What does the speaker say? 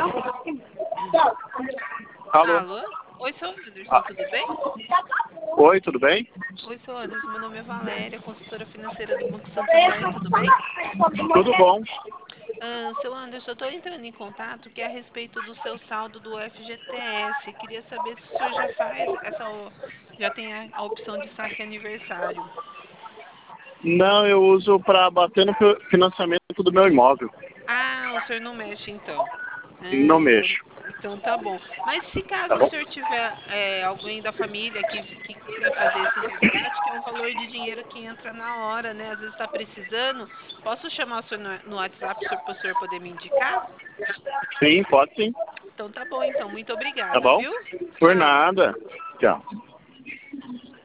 Alô? Alô? Oi, seu Anderson, Ah, tudo bem? oi, tudo bem? Oi, seu Anderson, meu nome é Valéria, consultora financeira do Banco Santander, tudo bem? Tudo bom? Seu Anderson, eu estou entrando em contato que é a respeito do seu saldo do FGTS. Queria saber se o senhor já faz já tem a opção de saque aniversário. Não, eu uso para bater no financiamento do meu imóvel. Ah, o senhor não mexe então. Não Então, mexo. então tá bom. Mas se Tá caso o bom? senhor tiver alguém da família que queira fazer esse resgate, que é um valor de dinheiro que entra na hora, né? Às vezes está precisando, posso chamar o senhor no WhatsApp para o senhor poder me indicar? Sim, pode sim. Então tá bom, então. Muito Tá obrigada, bom? viu? Por Tchau. nada. Tchau.